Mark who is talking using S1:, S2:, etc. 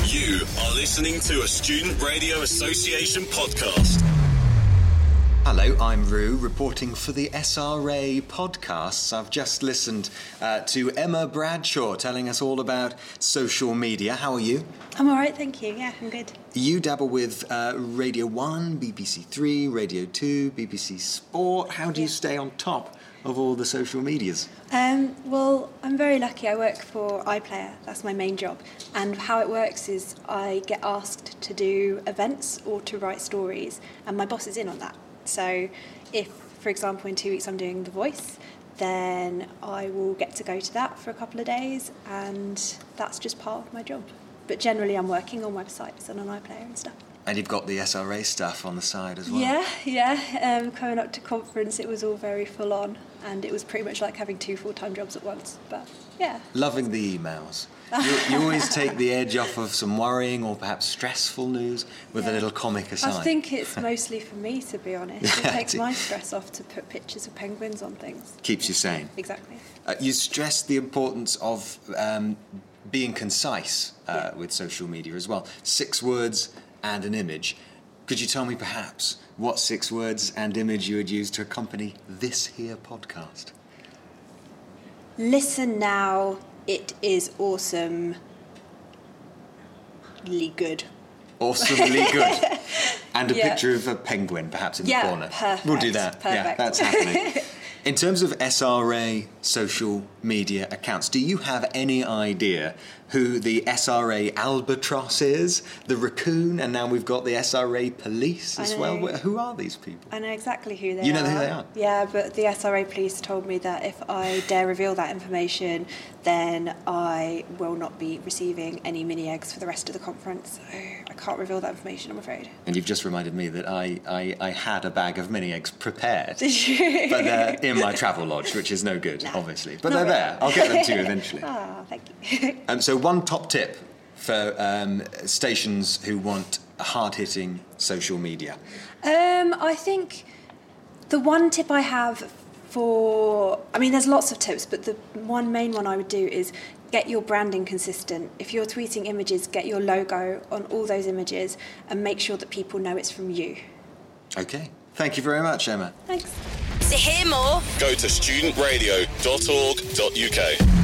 S1: You are listening to a Student Radio Association podcast.
S2: Hello, I'm Rue, reporting for the SRA podcasts. I've just listened to Emma Bradshaw telling us all about social media. How are you?
S3: I'm all right, thank you. Yeah, I'm good.
S2: You dabble with Radio 1, BBC 3, Radio 2, BBC Sport. How do you stay on top of all the social medias?
S3: Well, I'm very lucky. I work for iPlayer. That's my main job. And how it works is I get asked to do events or to write stories, and my boss is in on that. So if, for example, in 2 weeks I'm doing The Voice, then I will get to go to that for a couple of days, and that's just part of my job. But generally I'm working on websites and on iPlayer and stuff.
S2: And you've got the SRA stuff on the side as well.
S3: Yeah. Coming up to conference, it was all very full on, and it was pretty much like having 2 full-time jobs at once. But yeah.
S2: Loving the emails. You always take the edge off of some worrying or perhaps stressful news with a little comic aside.
S3: I think it's mostly for me, to be honest. It takes my stress off to put pictures of penguins on things.
S2: Keeps you sane.
S3: Exactly.
S2: You stressed the importance of being concise with social media as well. 6 words and an image. Could you tell me perhaps what 6 words and image you would use to accompany this here podcast?
S3: Listen now, it is awesomely good.
S2: Awesomely good. And a picture of a penguin perhaps in the corner.
S3: Perfect.
S2: We'll do that.
S3: Perfect.
S2: Yeah, that's happening. In terms of SRA social media accounts, do you have any idea who the SRA Albatross is, the Raccoon, and now we've got the SRA Police as well? Who are these people?
S3: I know exactly who they are.
S2: You know who they are?
S3: Yeah, but the SRA Police told me that if I dare reveal that information, then I will not be receiving any mini eggs for the rest of the conference. So I can't reveal that information, I'm afraid.
S2: And you've just reminded me that I had a bag of mini eggs prepared.
S3: Did you?
S2: But they're in my travel lodge, which is no good, obviously. But they're there. I'll get them to you eventually.
S3: Thank you.
S2: So one top tip for stations who want hard-hitting social media.
S3: I think the one tip I have there's lots of tips, but the main one I would do is get your branding consistent. If you're tweeting images, get your logo on all those images and make sure that people know it's from you.
S2: Okay. Thank you very much, Emma.
S3: Thanks.
S4: To hear more,
S1: Go to studentradio.org.uk.